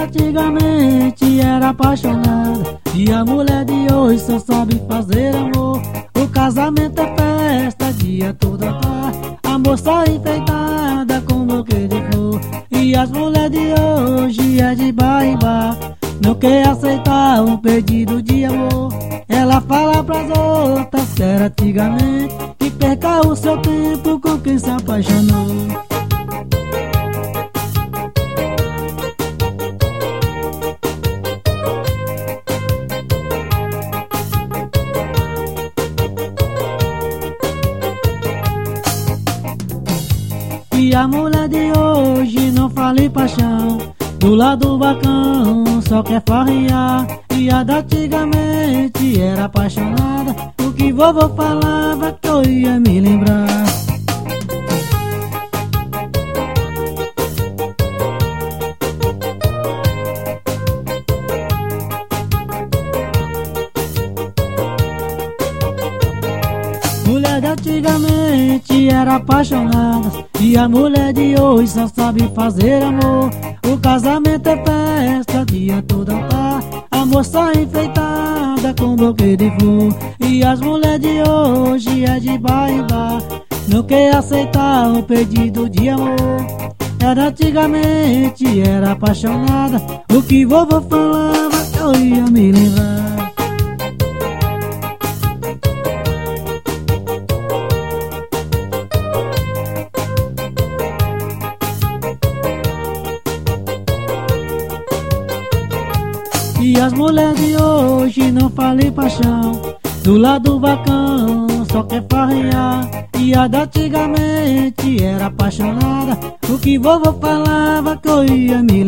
antigamente era apaixonada e a mulher de hoje só sabe fazer amor. O casamento é festa, dia todo a par, a moça enfeitada com buquê de flor. E as mulheres de hoje é de bar em bar, não quer aceitar um pedido de amor. Ela fala pras outras que era antigamente, que perca o seu tempo com quem se apaixonou. E a mulher de hoje não fala em paixão, do lado bacão só quer farrear. E a da antigamente era apaixonada, o que vovô falava que eu ia me lembrar. Mulher de antigamente era apaixonada e a mulher de hoje só sabe fazer amor. O casamento é festa, dia todo a par, a moça enfeitada com buquê de flor. E as mulheres de hoje é de bar em bar, não quer aceitar um pedido de amor. Era antigamente era apaixonada, o que vovô falava eu ia me lembrar. E as mulheres de hoje não falam em paixão, do lado bacão só quer farrear. E a da antigamente era apaixonada, o que vovô falava que eu ia me